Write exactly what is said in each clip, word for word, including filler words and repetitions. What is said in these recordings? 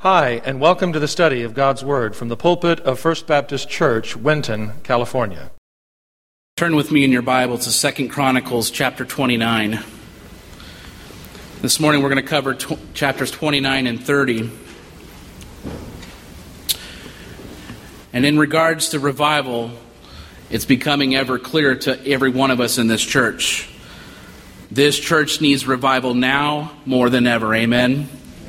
Hi, and welcome to the study of God's Word from the pulpit of First Baptist Church, Winton, California. Turn with me in your Bible to Second Chronicles chapter twenty-nine. This morning we're going to cover tw- chapters twenty-nine and thirty. And in regards to revival, it's becoming ever clearer to every one of us in this church. This church needs revival now more than ever. Amen.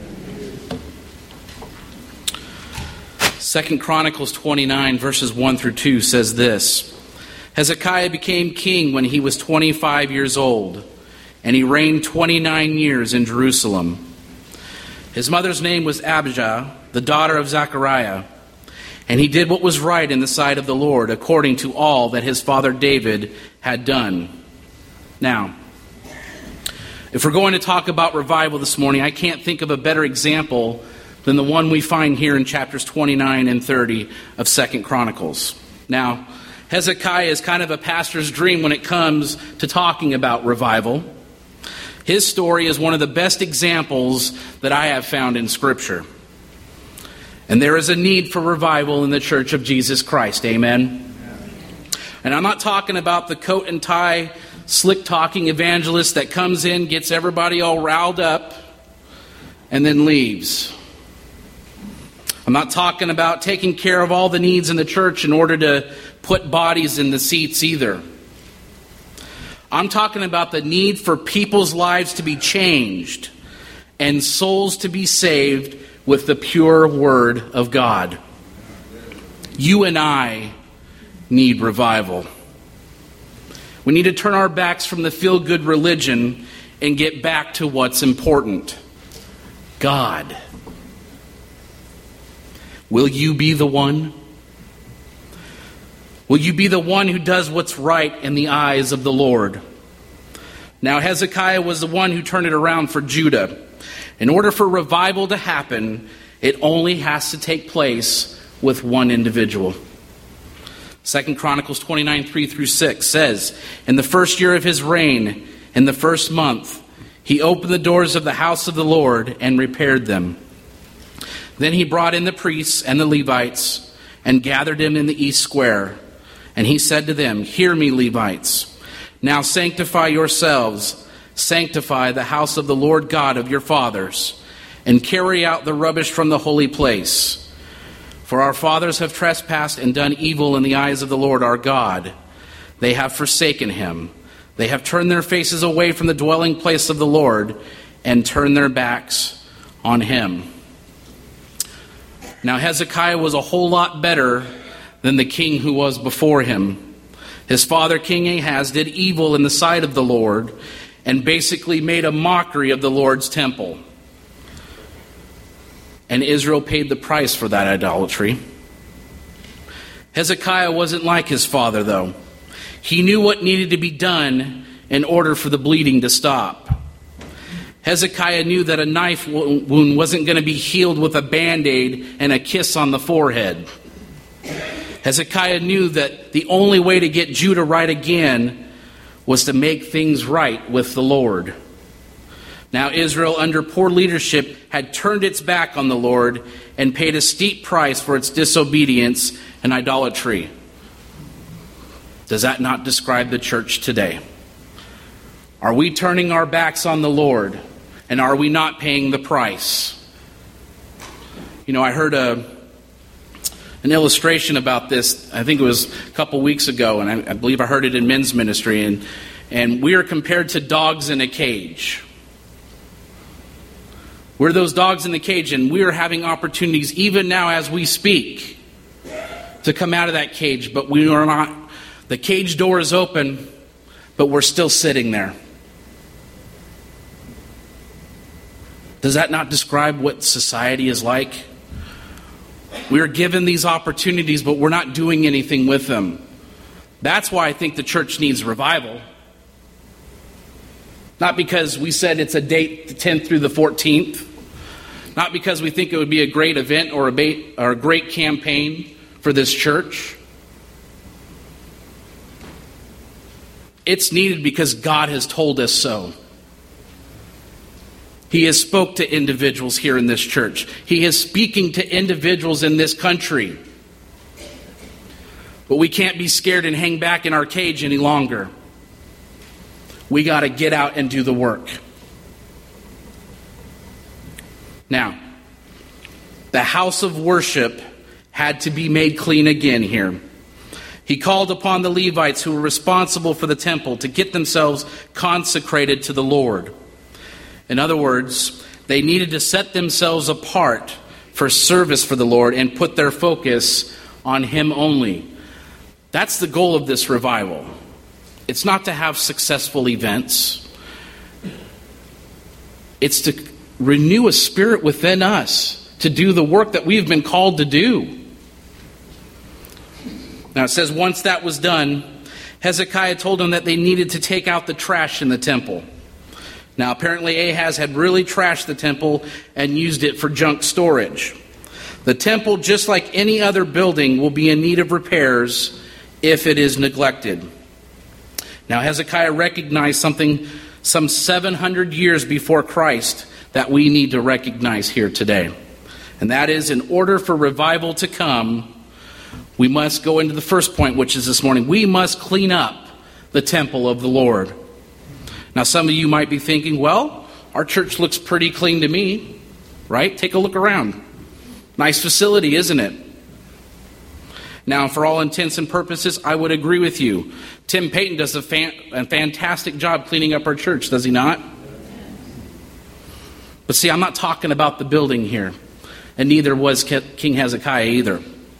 Second Chronicles twenty-nine, verses one through two says this. Hezekiah became king when he was twenty-five years old, and he reigned twenty-nine years in Jerusalem. His mother's name was Abijah, the daughter of Zechariah, and he did what was right in the sight of the Lord, according to all that his father David had done. Now, if we're going to talk about revival this morning, I can't think of a better example than the one we find here in chapters twenty-nine and thirty of Second Chronicles. Now, Hezekiah is kind of a pastor's dream when it comes to talking about revival. His story is one of the best examples that I have found in Scripture. And there is a need for revival in the Church of Jesus Christ. Amen? And I'm not talking about the coat and tie, slick-talking evangelist that comes in, gets everybody all riled up, and then leaves. I'm not talking about taking care of all the needs in the church in order to put bodies in the seats either. I'm talking about the need for people's lives to be changed and souls to be saved with the pure Word of God. You and I need revival. We need to turn our backs from the feel-good religion and get back to what's important. God. Will you be the one? Will you be the one who does what's right in the eyes of the Lord? Now, Hezekiah was the one who turned it around for Judah. In order for revival to happen, it only has to take place with one individual. Second Chronicles twenty-nine, three through six says, in the first year of his reign, in the first month, he opened the doors of the house of the Lord and repaired them. Then he brought in the priests and the Levites and gathered them in the east square. And he said to them, hear me, Levites. Now sanctify yourselves, sanctify the house of the Lord God of your fathers, and carry out the rubbish from the holy place. For our fathers have trespassed and done evil in the eyes of the Lord our God. They have forsaken him. They have turned their faces away from the dwelling place of the Lord and turned their backs on him. Now Hezekiah was a whole lot better than the king who was before him. His father, King Ahaz, did evil in the sight of the Lord and basically made a mockery of the Lord's temple. And Israel paid the price for that idolatry. Hezekiah wasn't like his father, though. He knew what needed to be done in order for the bleeding to stop. Hezekiah knew that a knife wound wasn't going to be healed with a Band-Aid and a kiss on the forehead. Hezekiah knew that the only way to get Judah right again was to make things right with the Lord. Now Israel, under poor leadership, had turned its back on the Lord and paid a steep price for its disobedience and idolatry. Does that not describe the church today? Are we turning our backs on the Lord? And are we not paying the price? You know, I heard a, an illustration about this, I think it was a couple weeks ago, and I, I believe I heard it in men's ministry, and, and we are compared to dogs in a cage. We're those dogs in the cage, and we are having opportunities, even now as we speak, to come out of that cage, but we are not. The cage door is open, but we're still sitting there. Does that not describe what society is like? We are given these opportunities, but we're not doing anything with them. That's why I think the church needs revival. Not because we said it's a date, the tenth through the fourteenth. Not because we think it would be a great event or a, bait, or a great campaign for this church. It's needed because God has told us so. He has spoke to individuals here in this church. He is speaking to individuals in this country. But we can't be scared and hang back in our cage any longer. We got to get out and do the work. Now, the house of worship had to be made clean again here. He called upon the Levites who were responsible for the temple to get themselves consecrated to the Lord. In other words, they needed to set themselves apart for service for the Lord and put their focus on Him only. That's the goal of this revival. It's not to have successful events. It's to renew a spirit within us to do the work that we've been called to do. Now it says once that was done, Hezekiah told them that they needed to take out the trash in the temple. Now apparently Ahaz had really trashed the temple and used it for junk storage. The temple, just like any other building, will be in need of repairs if it is neglected. Now Hezekiah recognized something some seven hundred years before Christ that we need to recognize here today. And that is, in order for revival to come, we must go into the first point, which is this morning. We must clean up the temple of the Lord. Now some of you might be thinking, well, our church looks pretty clean to me, right? Take a look around. Nice facility, isn't it? Now, for all intents and purposes, I would agree with you. Tim Payton does a, fan, a fantastic job cleaning up our church, does he not? But see, I'm not talking about the building here. And neither was King Hezekiah either.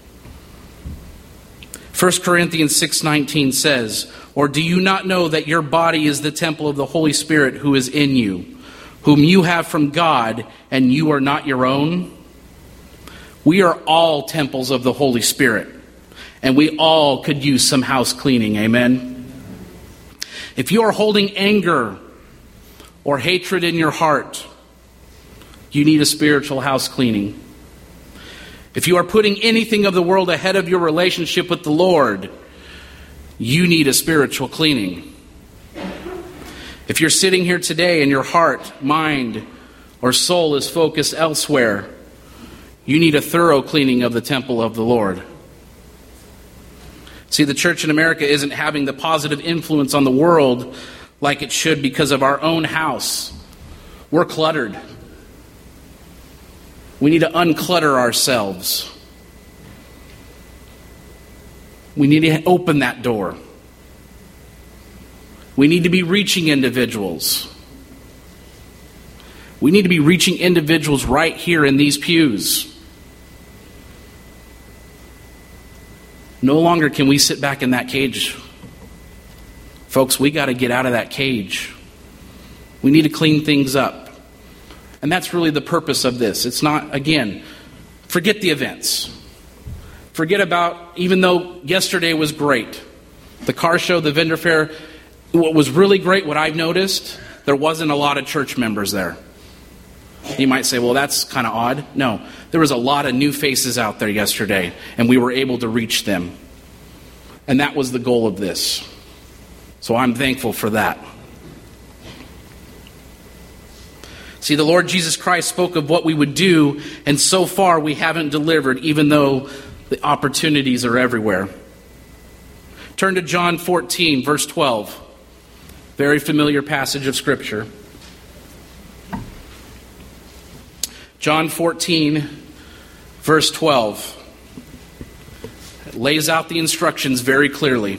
First Corinthians six nineteen says, "Or do you not know that your body is the temple of the Holy Spirit who is in you, whom you have from God, and you are not your own?" We are all temples of the Holy Spirit. And we all could use some house cleaning, amen? If you are holding anger or hatred in your heart, you need a spiritual house cleaning. If you are putting anything of the world ahead of your relationship with the Lord, you need a spiritual cleaning. If you're sitting here today and your heart, mind, or soul is focused elsewhere, you need a thorough cleaning of the temple of the Lord. See, the church in America isn't having the positive influence on the world like it should because of our own house. We're cluttered. We need to unclutter ourselves. We need to open that door. We need to be reaching individuals. We need to be reaching individuals right here in these pews. No longer can we sit back in that cage. Folks, we got to get out of that cage. We need to clean things up. And that's really the purpose of this. It's not, again, forget the events. Forget about, even though yesterday was great, the car show, the vendor fair, what was really great, what I've noticed, there wasn't a lot of church members there. You might say, well, that's kind of odd. No, there was a lot of new faces out there yesterday, and we were able to reach them. And that was the goal of this. So I'm thankful for that. See, the Lord Jesus Christ spoke of what we would do, and so far we haven't delivered, even though the opportunities are everywhere. Turn to John fourteen, verse twelve. Very familiar passage of Scripture. John fourteen, verse twelve. It lays out the instructions very clearly.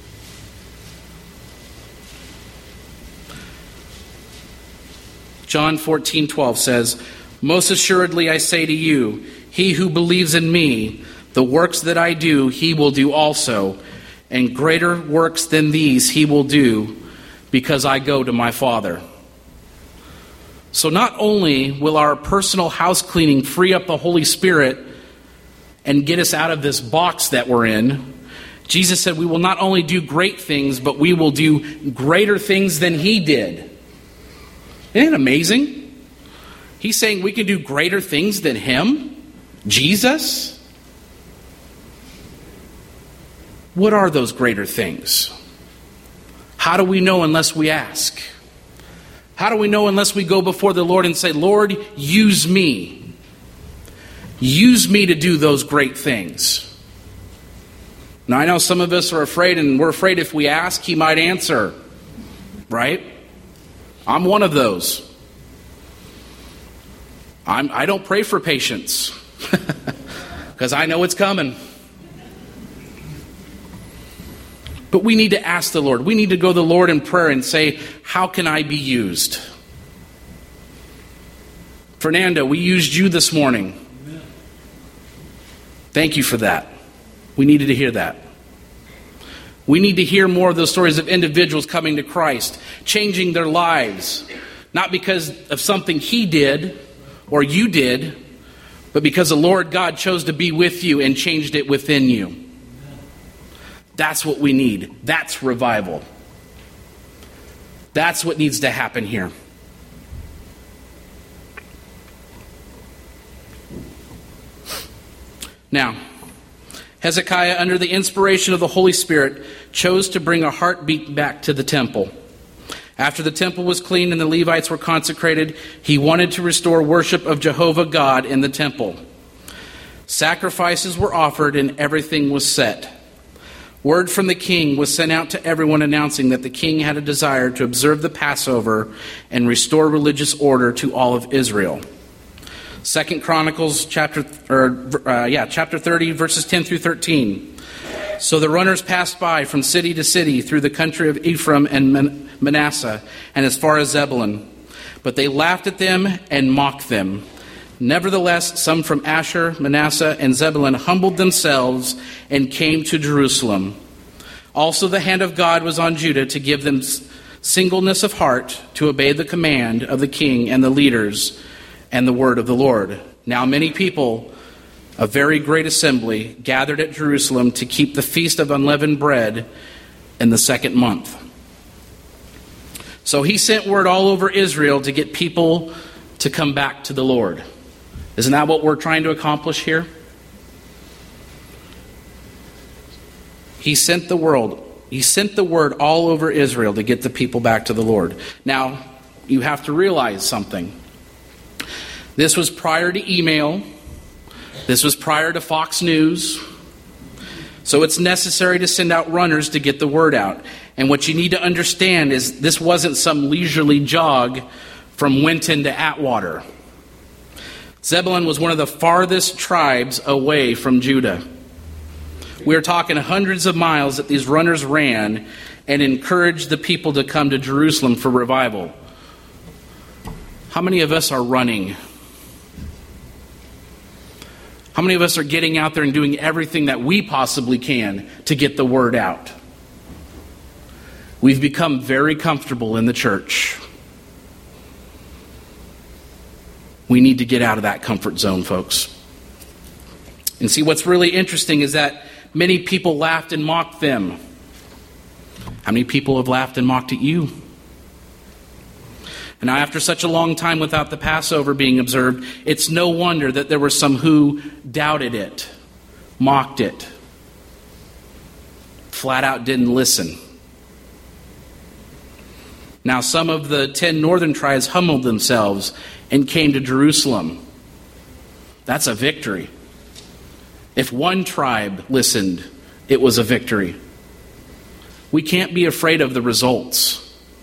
John fourteen, twelve says, "Most assuredly I say to you, he who believes in me, the works that I do, he will do also, and greater works than these he will do, because I go to my Father." So not only will our personal house cleaning free up the Holy Spirit and get us out of this box that we're in, Jesus said we will not only do great things, but we will do greater things than he did. Isn't it amazing? He's saying we can do greater things than him, Jesus. What are those greater things? How do we know unless we ask? How do we know unless we go before the Lord and say, Lord, use me. Use me to do those great things. Now, I know some of us are afraid, and we're afraid if we ask, he might answer. Right? I'm one of those. I'm, I don't pray for patience because I know it's coming. But we need to ask the Lord. We need to go to the Lord in prayer and say, how can I be used? Fernando, we used you this morning. Amen. Thank you for that. We needed to hear that. We need to hear more of those stories of individuals coming to Christ, changing their lives, not because of something he did or you did, but because the Lord God chose to be with you and changed it within you. That's what we need. That's revival. That's what needs to happen here. Now, Hezekiah, under the inspiration of the Holy Spirit, chose to bring a heartbeat back to the temple. After the temple was cleaned and the Levites were consecrated, he wanted to restore worship of Jehovah God in the temple. Sacrifices were offered and everything was set. Word from the king was sent out to everyone announcing that the king had a desire to observe the Passover and restore religious order to all of Israel. Second Chronicles chapter or uh, yeah, chapter thirty, verses ten through thirteen. So the runners passed by from city to city through the country of Ephraim and Man- Manasseh and as far as Zebulun. But they laughed at them and mocked them. Nevertheless, some from Asher, Manasseh, and Zebulun humbled themselves and came to Jerusalem. Also the hand of God was on Judah to give them singleness of heart to obey the command of the king and the leaders and the word of the Lord. Now many people, a very great assembly, gathered at Jerusalem to keep the feast of unleavened bread in the second month. So he sent word all over Israel to get people to come back to the Lord. Isn't that what we're trying to accomplish here? He sent the world, he sent the word all over Israel to get the people back to the Lord. Now, you have to realize something. This was prior to email. This was prior to Fox News. So it's necessary to send out runners to get the word out. And what you need to understand is this wasn't some leisurely jog from Winton to Atwater. Zebulun was one of the farthest tribes away from Judah. We are talking hundreds of miles that these runners ran and encouraged the people to come to Jerusalem for revival. How many of us are running? How many of us are getting out there and doing everything that we possibly can to get the word out? We've become very comfortable in the church. We need to get out of that comfort zone, folks. And see, what's really interesting is that many people laughed and mocked them. How many people have laughed and mocked at you? And now, after such a long time without the Passover being observed, it's no wonder that there were some who doubted it, mocked it, flat out didn't listen. Now, some of the ten northern tribes humbled themselves and came to Jerusalem. That's a victory. If one tribe listened, it was a victory. We can't be afraid of the results.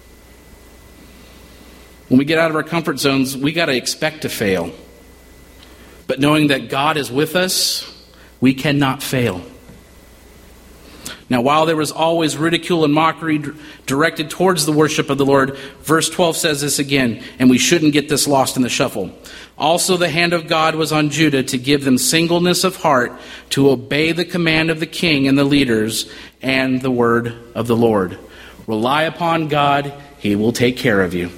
When we get out of our comfort zones, we got to expect to fail. But knowing that God is with us, we cannot fail. Now, while there was always ridicule and mockery directed towards the worship of the Lord, verse twelve says this again, and we shouldn't get this lost in the shuffle. Also, the hand of God was on Judah to give them singleness of heart to obey the command of the king and the leaders and the word of the Lord. Rely upon God, he will take care of you.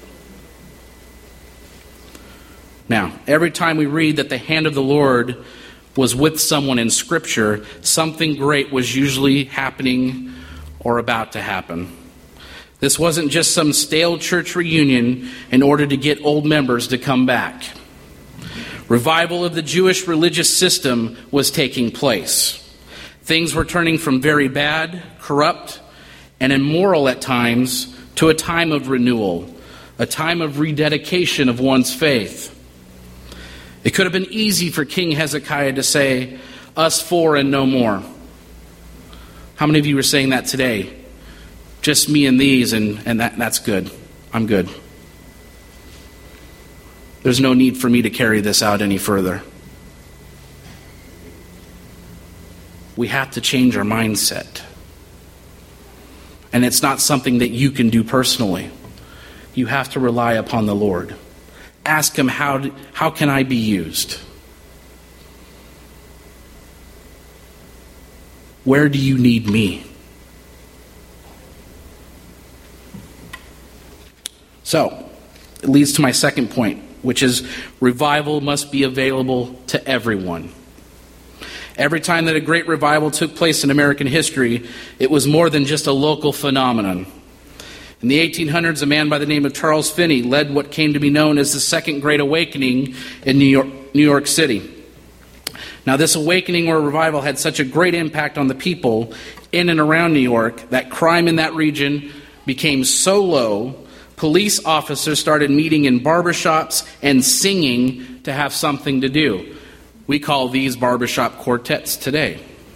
Now, every time we read that the hand of the Lord was with someone in Scripture, something great was usually happening or about to happen. This wasn't just some stale church reunion in order to get old members to come back. Revival of the Jewish religious system was taking place. Things were turning from very bad, corrupt, and immoral at times to a time of renewal, a time of rededication of one's faith. It could have been easy for King Hezekiah to say, us four and no more. How many of you are saying that today? Just me and these, and, and that, that's good. I'm good. There's no need for me to carry this out any further. We have to change our mindset. And it's not something that you can do personally. You have to rely upon the Lord. Ask Him, how, do, how can I be used? Where do you need me? So, it leads to my second point, which is revival must be available to everyone. Every time that a great revival took place in American history, it was more than just a local phenomenon. In the eighteen hundreds, a man by the name of Charles Finney led what came to be known as the Second Great Awakening in New York, New York City. Now, this awakening or revival had such a great impact on the people in and around New York that crime in that region became so low, police officers started meeting in barbershops and singing to have something to do. We call these barbershop quartets today.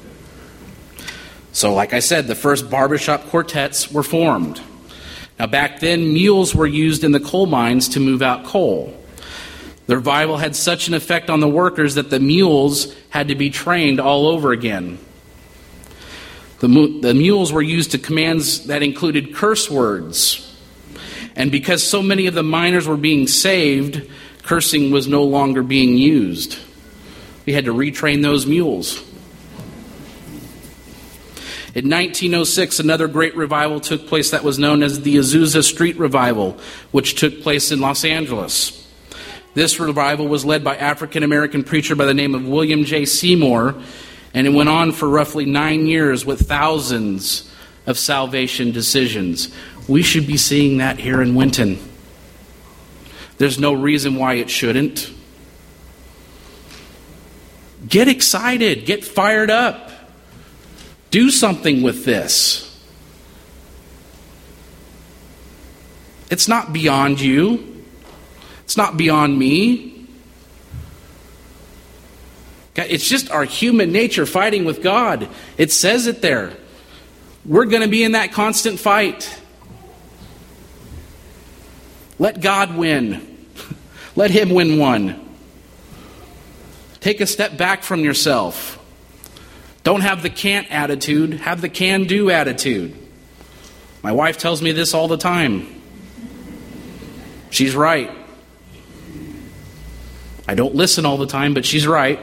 So, like I said, the first barbershop quartets were formed. Now, back then, mules were used in the coal mines to move out coal. The revival had such an effect on the workers that the mules had to be trained all over again. The, mu- the mules were used to commands that included curse words. And because so many of the miners were being saved, cursing was no longer being used. We had to retrain those mules. In nineteen oh six, another great revival took place that was known as the Azusa Street Revival, which took place in Los Angeles. This revival was led by African-American preacher by the name of William J. Seymour, and it went on for roughly nine years with thousands of salvation decisions. We should be seeing that here in Winton. There's no reason why it shouldn't. Get excited. Get fired up. Do something with this. It's not beyond you. It's not beyond me. It's just our human nature fighting with God. It says it there. We're going to be in that constant fight. Let God win. Let Him win one. Take a step back from yourself. Don't have the can't attitude. Have the can-do attitude. My wife tells me this all the time. She's right. I don't listen all the time, but she's right.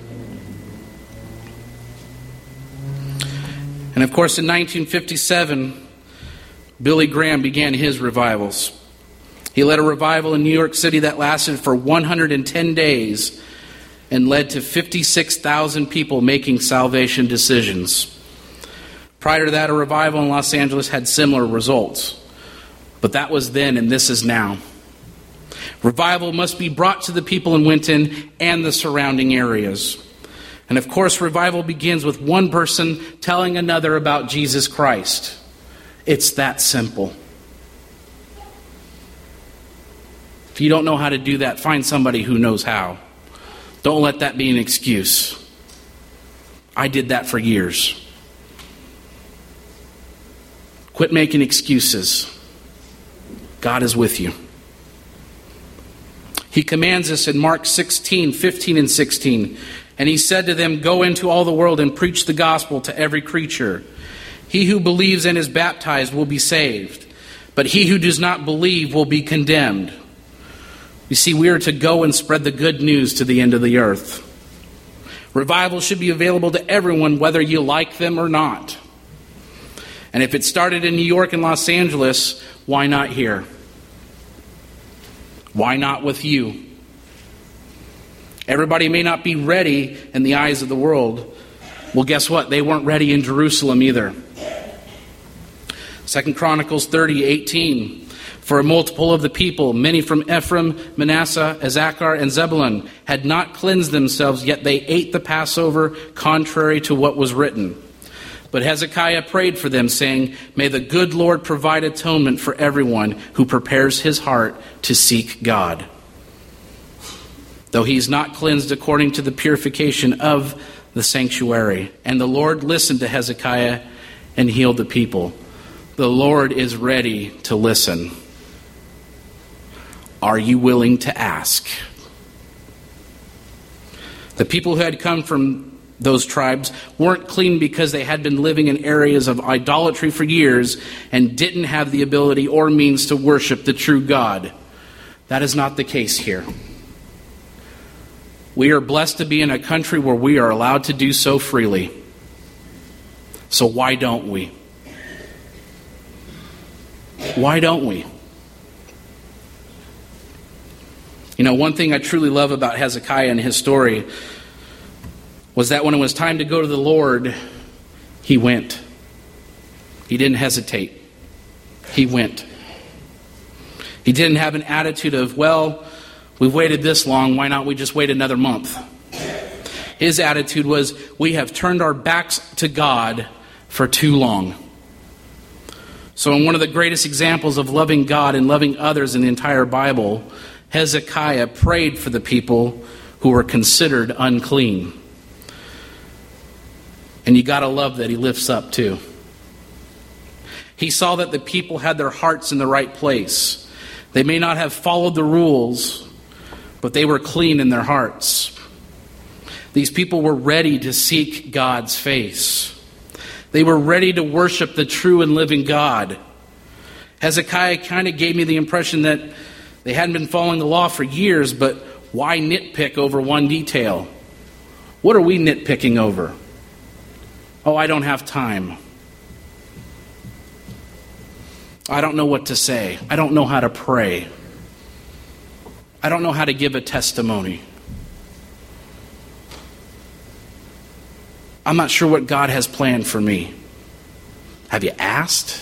And of course, in nineteen fifty-seven, Billy Graham began his revivals. He led a revival in New York City that lasted for one hundred ten days and led to fifty-six thousand people making salvation decisions. Prior to that, a revival in Los Angeles had similar results. But that was then, and this is now. Revival must be brought to the people in Winton and the surrounding areas. And of course, revival begins with one person telling another about Jesus Christ. It's that simple. If you don't know how to do that, find somebody who knows how. Don't let that be an excuse. I did that for years. Quit making excuses. God is with you. He commands us in Mark sixteen, fifteen and sixteen. And He said to them, "Go into all the world and preach the gospel to every creature. He who believes and is baptized will be saved, but he who does not believe will be condemned." You see, we are to go and spread the good news to the end of the earth. Revival should be available to everyone, whether you like them or not. And if it started in New York and Los Angeles, why not here? Why not with you? Everybody may not be ready in the eyes of the world. Well, guess what? They weren't ready in Jerusalem either. Second Chronicles thirty, eighteen. For a multiple of the people, many from Ephraim, Manasseh, Issachar, and Zebulun, had not cleansed themselves, yet they ate the Passover contrary to what was written. But Hezekiah prayed for them, saying, "May the good Lord provide atonement for everyone who prepares his heart to seek God, though he is not cleansed according to the purification of the sanctuary." And the Lord listened to Hezekiah and healed the people. The Lord is ready to listen. Are you willing to ask? The people who had come from those tribes weren't clean because they had been living in areas of idolatry for years and didn't have the ability or means to worship the true God. That is not the case here. We are blessed to be in a country where we are allowed to do so freely. So why don't we? Why don't we? You know, one thing I truly love about Hezekiah and his story was that when it was time to go to the Lord, he went. He didn't hesitate. He went. He didn't have an attitude of, well, we've waited this long, why not we just wait another month? His attitude was, we have turned our backs to God for too long. So in one of the greatest examples of loving God and loving others in the entire Bible, Hezekiah prayed for the people who were considered unclean. And you got to love that he lifts up too. He saw that the people had their hearts in the right place. They may not have followed the rules, but they were clean in their hearts. These people were ready to seek God's face. They were ready to worship the true and living God. Hezekiah kind of gave me the impression that they hadn't been following the law for years, but why nitpick over one detail? What are we nitpicking over? Oh, I don't have time. I don't know what to say. I don't know how to pray. I don't know how to give a testimony. I'm not sure what God has planned for me. Have you asked?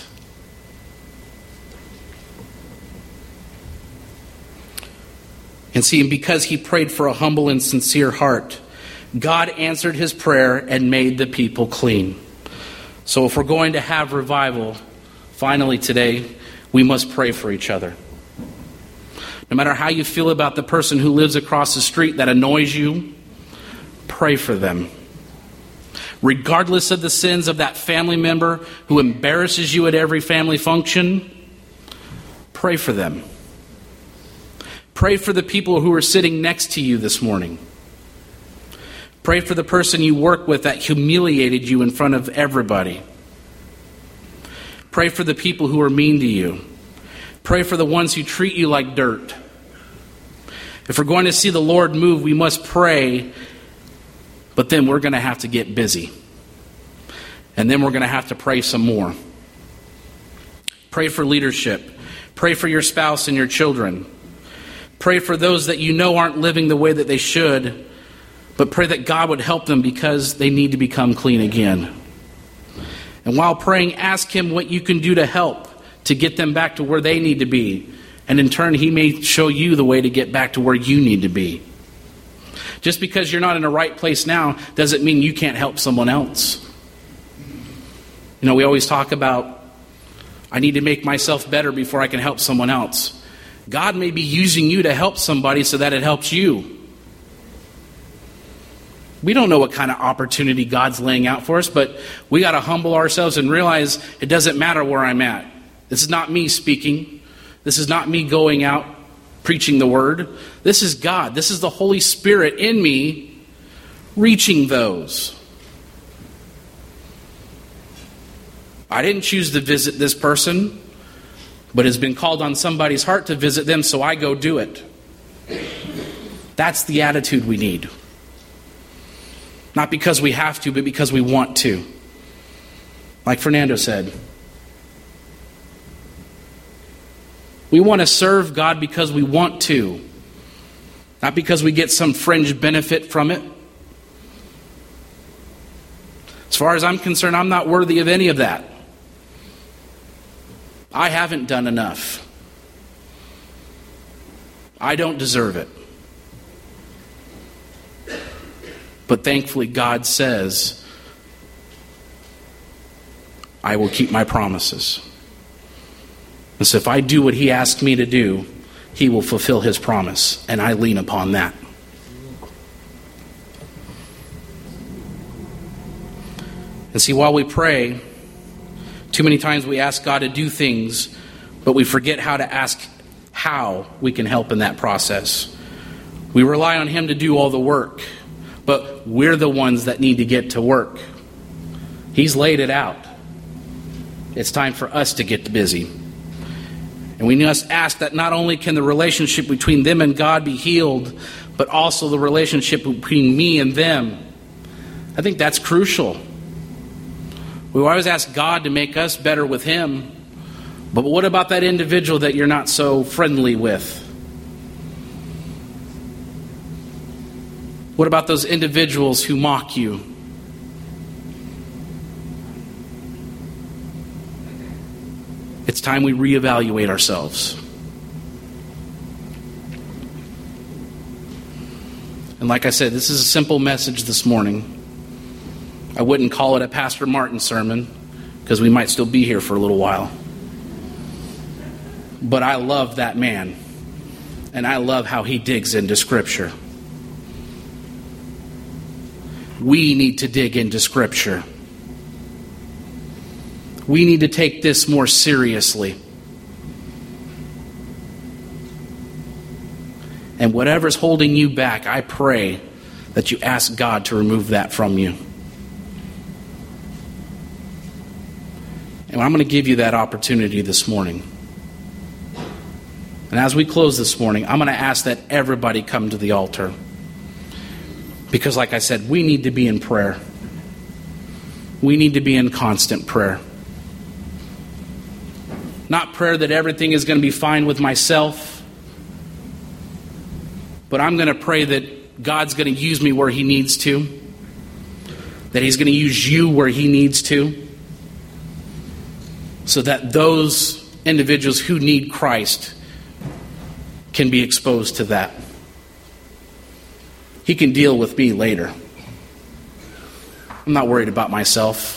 And see, because he prayed for a humble and sincere heart, God answered his prayer and made the people clean. So if we're going to have revival, finally today, we must pray for each other. No matter how you feel about the person who lives across the street that annoys you, pray for them. Regardless of the sins of that family member who embarrasses you at every family function, pray for them. Pray for the people who are sitting next to you this morning. Pray for the person you work with that humiliated you in front of everybody. Pray for the people who are mean to you. Pray for the ones who treat you like dirt. If we're going to see the Lord move, we must pray, but then we're going to have to get busy. And then we're going to have to pray some more. Pray for leadership. Pray for your spouse and your children. Pray for those that you know aren't living the way that they should, but pray that God would help them because they need to become clean again. And while praying, ask him what you can do to help to get them back to where they need to be. And in turn, he may show you the way to get back to where you need to be. Just because you're not in the right place now doesn't mean you can't help someone else. You know, we always talk about, I need to make myself better before I can help someone else. God may be using you to help somebody so that it helps you. We don't know what kind of opportunity God's laying out for us, but we got to humble ourselves and realize it doesn't matter where I'm at. This is not me speaking. This is not me going out preaching the word. This is God. This is the Holy Spirit in me reaching those. I didn't choose to visit this person, but it's been called on somebody's heart to visit them, so I go do it. That's the attitude we need. Not because we have to, but because we want to. Like Fernando said. We want to serve God because we want to. Not because we get some fringe benefit from it. As far as I'm concerned, I'm not worthy of any of that. I haven't done enough. I don't deserve it. But thankfully, God says, I will keep my promises. And so if I do what he asked me to do, he will fulfill his promise, and I lean upon that. And see, while we pray, too many times we ask God to do things, but we forget how to ask how we can help in that process. We rely on him to do all the work, but we're the ones that need to get to work. He's laid it out. It's time for us to get busy. And we must ask that not only can the relationship between them and God be healed, but also the relationship between me and them. I think that's crucial. We always ask God to make us better with him. But what about that individual that you're not so friendly with? What about those individuals who mock you? It's time we reevaluate ourselves. And like I said, this is a simple message this morning. I wouldn't call it a Pastor Martin sermon, because we might still be here for a little while. But I love that man, and I love how he digs into Scripture. We need to dig into Scripture. We need to take this more seriously. And whatever's holding you back, I pray that you ask God to remove that from you. And I'm going to give you that opportunity this morning. And as we close this morning, I'm going to ask that everybody come to the altar. Because like I said, we need to be in prayer. We need to be in constant prayer. Not prayer that everything is going to be fine with myself, but I'm going to pray that God's going to use me where he needs to, that he's going to use you where he needs to, so that those individuals who need Christ can be exposed to that. He can deal with me later. I'm not worried about myself.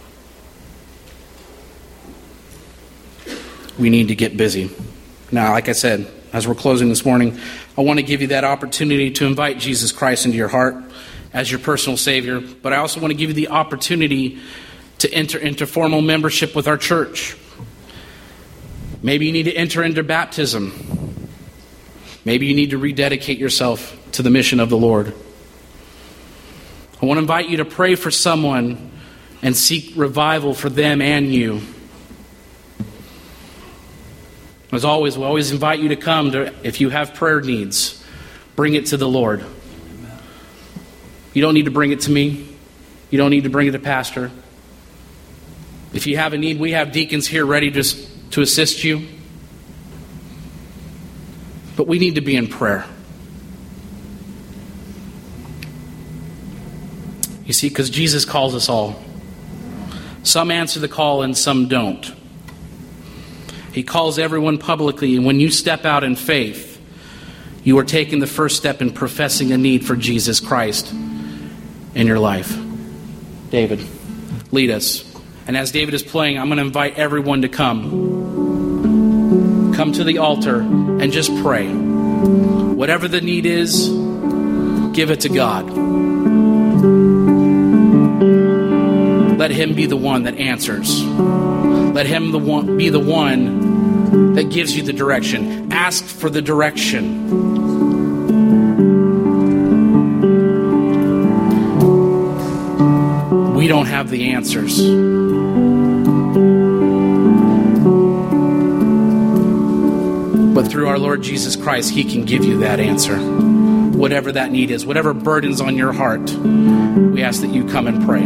We need to get busy. Now, like I said, as we're closing this morning, I want to give you that opportunity to invite Jesus Christ into your heart as your personal Savior. But I also want to give you the opportunity to enter into formal membership with our church. Maybe you need to enter into baptism. Maybe you need to rededicate yourself to the mission of the Lord. I want to invite you to pray for someone and seek revival for them and you. As always, we always invite you to come to, if you have prayer needs, bring it to the Lord. You don't need to bring it to me. You don't need to bring it to Pastor. If you have a need, we have deacons here ready to, to assist you. But we need to be in prayer. You see, because Jesus calls us all. Some answer the call and some don't. He calls everyone publicly, and when you step out in faith, you are taking the first step in professing a need for Jesus Christ in your life. David, lead us. And as David is playing, I'm going to invite everyone to come. Come to the altar and just pray. Whatever the need is, give it to God. Let him be the one that answers. Let him the one, be the one that gives you the direction. Ask for the direction. We don't have the answers. But through our Lord Jesus Christ, he can give you that answer. Whatever that need is, whatever burdens on your heart, we ask that you come and pray.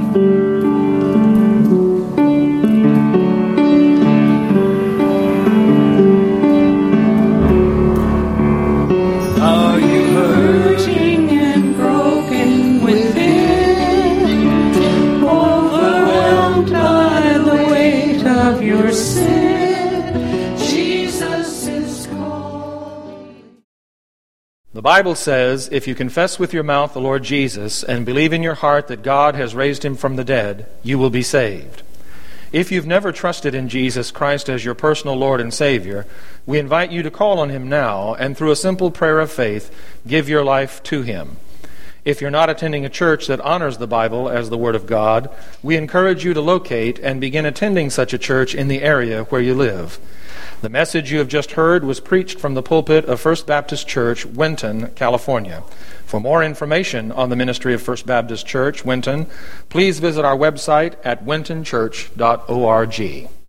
The Bible says, if you confess with your mouth the Lord Jesus and believe in your heart that God has raised him from the dead, you will be saved. If you've never trusted in Jesus Christ as your personal Lord and Savior, we invite you to call on Him now and through a simple prayer of faith, give your life to Him. If you're not attending a church that honors the Bible as the Word of God, we encourage you to locate and begin attending such a church in the area where you live. The message you have just heard was preached from the pulpit of First Baptist Church, Winton, California. For more information on the ministry of First Baptist Church, Winton, please visit our website at winton church dot org.